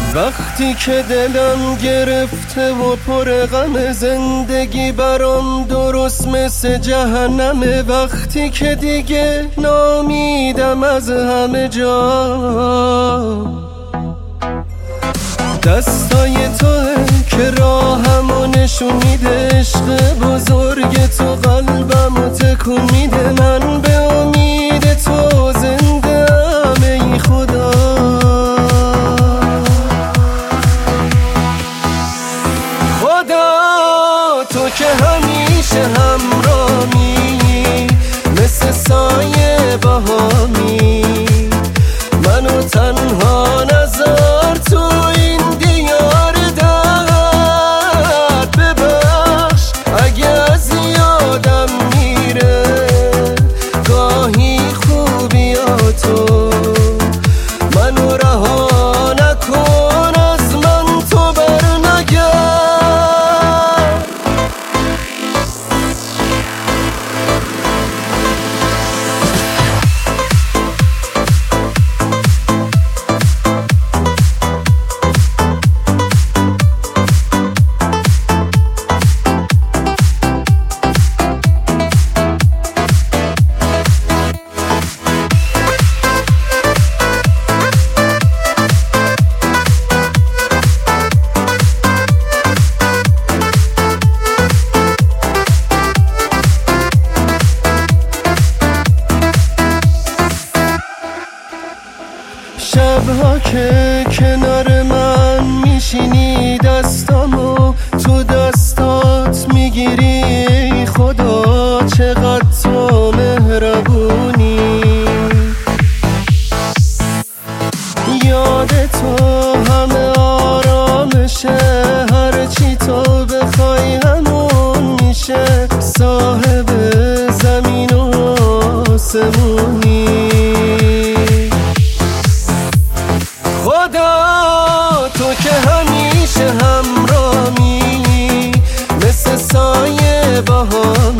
وقتی که دلم گرفته و پر غم، زندگی برام درست مثل جهنمه. وقتی که دیگه نامیدم از همه جا، دستای توه که راهمو نشون میده. عشق بزرگ تو قلبمو تکون میده. من به امید تو زنده ام ای خدا. خدا تو که همیشه همراهی، مثل سایه بهامی. منو تنها نذار تو این دیار درد. ببخش اگه از یادم میره گاهی خوبیاتو. منو رها نکن از من، تو برنگرد. شبها که کنار من میشینی، دستامو تو دستات میگیری. ای خدا چقدر تو مهربونی. یاد تو همه آرامشه، هرچی تو بخوای همون میشه. صاحب زمین و آسمونی. خدا تو که همیشه همراهی، مثل سایه بهامی.